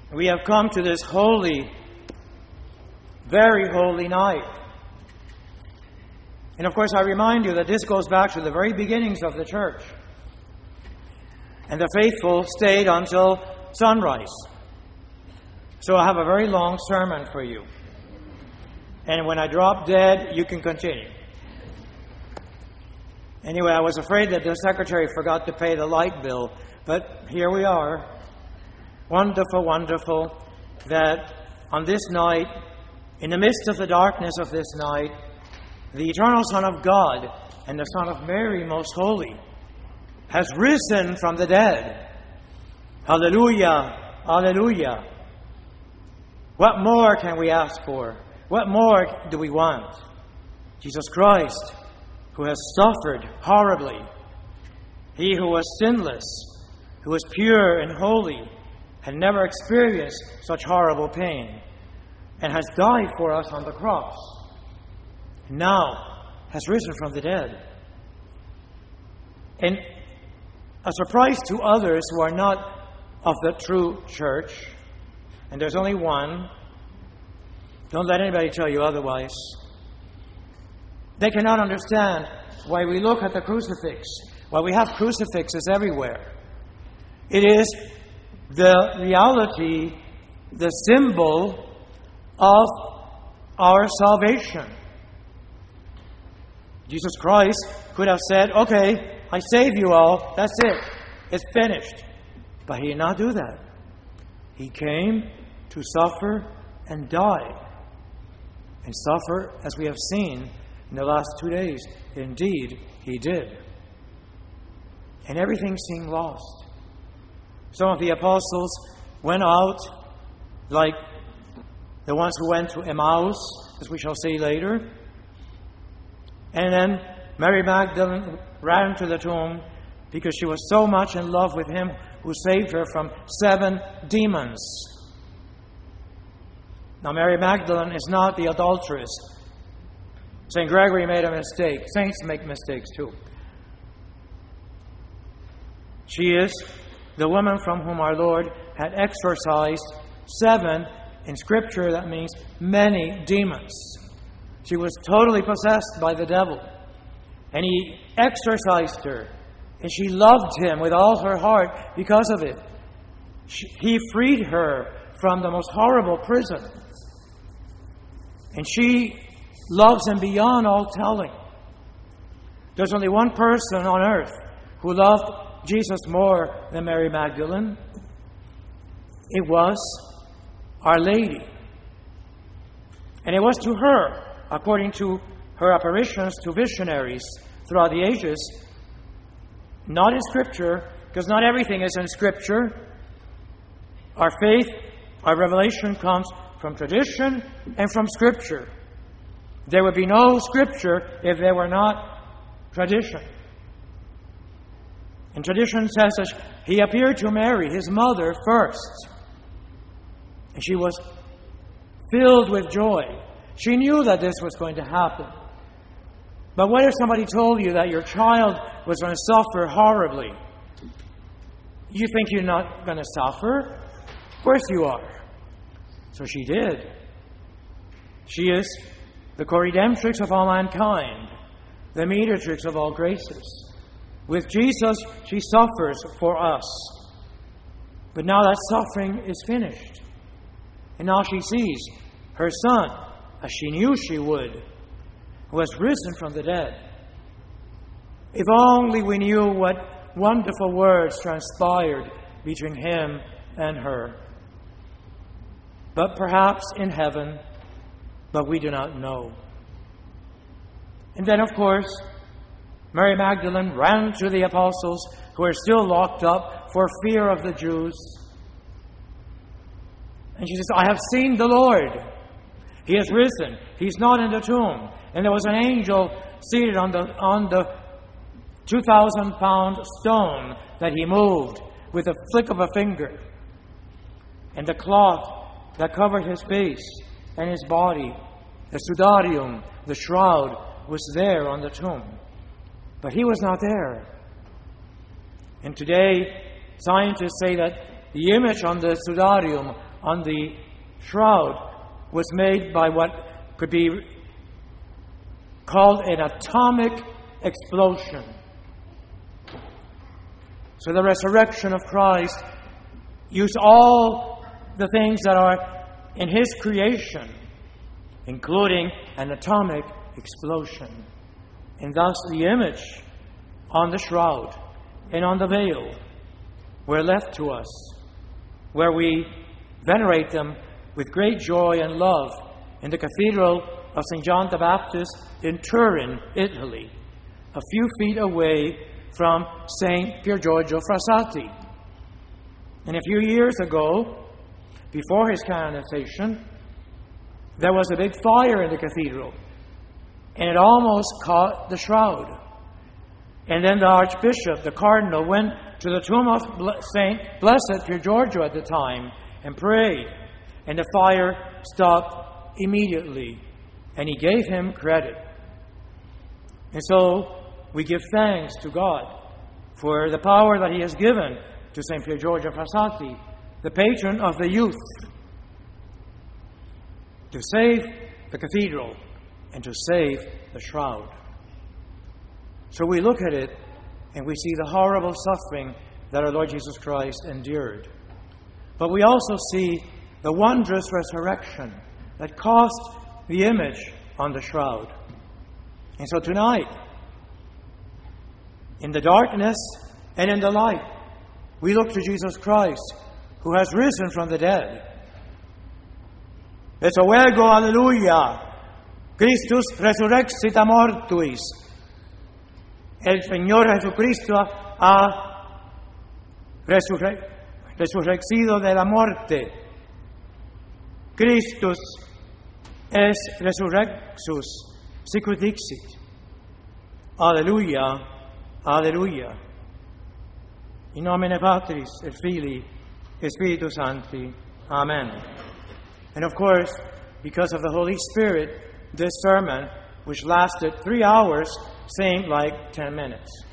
We have come to this holy, very holy night. And of course, I remind you that this goes back to the very beginnings of the church. And the faithful stayed until sunrise. So I have a very long sermon for you. And when I drop dead, you can continue. Anyway, I was afraid that the secretary forgot to pay the light bill, but here we are. Wonderful, wonderful that on this night, in the midst of the darkness of this night, the eternal Son of God and the Son of Mary, most holy, has risen from the dead. Hallelujah, hallelujah. What more can we ask for? What more do we want? Jesus Christ, who has suffered horribly, He who was sinless, who was pure and holy, had never experienced such horrible pain, and has died for us on the cross, now has risen from the dead. And a surprise to others who are not of the true church, and there's only one, don't let anybody tell you otherwise. They cannot understand why we look at the crucifix, why we have crucifixes everywhere. It is the reality, the symbol of our salvation. Jesus Christ could have said, okay, I save you all, that's it, it's finished. But He did not do that. He came to suffer and die. And suffer, as we have seen in the last 2 days. Indeed, He did. And everything seemed lost. Some of the apostles went out, like the ones who went to Emmaus, as we shall see later. And then Mary Magdalene ran to the tomb because she was so much in love with Him who saved her from 7 demons. Now, Mary Magdalene is not the adulteress. St. Gregory made a mistake. Saints make mistakes too. She is the woman from whom our Lord had exorcised 7, in Scripture that means many demons. She was totally possessed by the devil. And He exorcised her. And she loved Him with all her heart because of it. He freed her from the most horrible prison. And she loves Him beyond all telling. There's only one person on earth who loved Jesus more than Mary Magdalene. It was Our Lady. And it was to her, according to her apparitions to visionaries throughout the ages, not in Scripture, because not everything is in Scripture. Our faith, our revelation comes from tradition and from Scripture. There would be no Scripture if there were not tradition. And tradition says that He appeared to Mary, His mother, first. And she was filled with joy. She knew that this was going to happen. But what if somebody told you that your child was going to suffer horribly? You think you're not going to suffer? Of course you are. So she did. She is the co-redemptrix of all mankind, the mediatrix of all graces. With Jesus, she suffers for us. But now that suffering is finished. And now she sees her Son, as she knew she would, who has risen from the dead. If only we knew what wonderful words transpired between Him and her. But perhaps in heaven, but we do not know. And then, of course, Mary Magdalene ran to the apostles who are still locked up for fear of the Jews. And she says, I have seen the Lord. He has risen. He's not in the tomb. And there was an angel seated on the 2,000-pound stone that He moved with a flick of a finger. And the cloth that covered His face and His body, the sudarium, the shroud, was there on the tomb. But He was not there. And today, scientists say that the image on the sudarium on the shroud was made by what could be called an atomic explosion. So the resurrection of Christ used all the things that are in His creation, including an atomic explosion. And thus the image on the shroud and on the veil were left to us, where we venerate them with great joy and love in the Cathedral of St. John the Baptist in Turin, Italy, a few feet away from St. Pier Giorgio Frassati. And a few years ago, before his canonization, there was a big fire in the cathedral, and it almost caught the shroud. And then the Archbishop, the Cardinal, went to the tomb of St. Blessed Pier Giorgio at the time and prayed, and the fire stopped immediately, and he gave him credit. And so we give thanks to God for the power that He has given to St. Pier Giorgio Frassati, the patron of the youth, to save the cathedral and to save the shroud. So we look at it and we see the horrible suffering that our Lord Jesus Christ endured. But we also see the wondrous resurrection that cost the image on the shroud. And so tonight, in the darkness and in the light, we look to Jesus Christ, who has risen from the dead. Eso ego, aleluya. Christus resurrexit a mortuis. El Señor Jesucristo ha resurrecido de la muerte. Christus es resurrexus, sicut dixit. Aleluya, aleluya. In nomine Patris et Filii et Spiritus Sancti. Amen. And of course, because of the Holy Spirit, this sermon, which lasted 3 hours, seemed like 10 minutes.